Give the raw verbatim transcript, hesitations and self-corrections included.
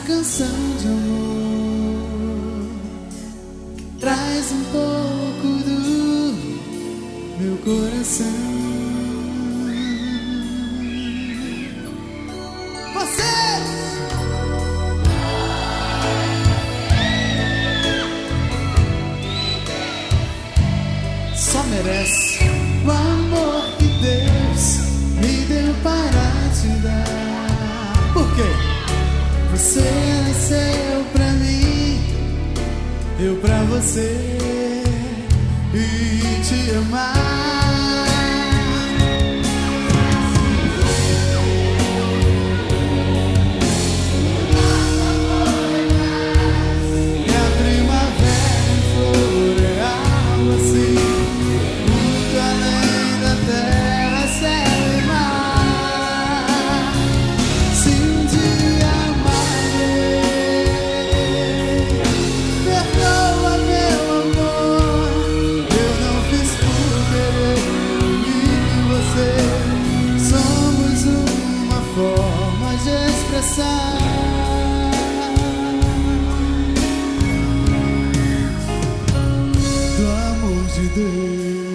canção de amor traz um pouco do meu coração. Vocês! Só merece o amor que Deus me deu para te dar. Por quê? Você nasceu pra mim, eu pra você e te amar. E a primavera floreal assim, muito além da terra, céu e mar. Se um dia amarei, perdoa meu amor, eu não fiz por querer. Eu e você somos uma forma de expressar do amor de Deus.